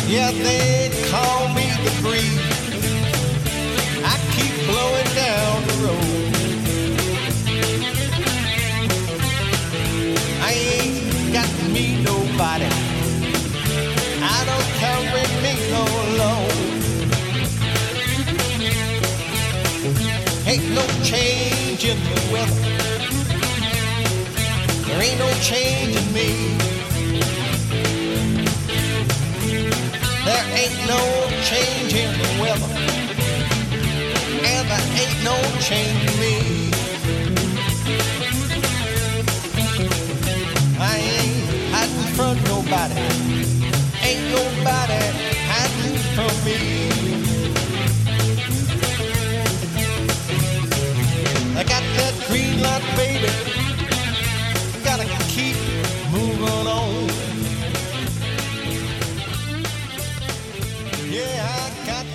Yeah, they call me the breeze. I keep blowing down the road. I ain't got to meet nobody. I don't carry me no load. Ain't no change in the weather. There ain't no change in me. There ain't no change in the weather. And there ain't no change in me. I ain't hiding from nobody. Ain't nobody hiding from me. I got that green light, baby. Gotta keep moving on. Yeah, I got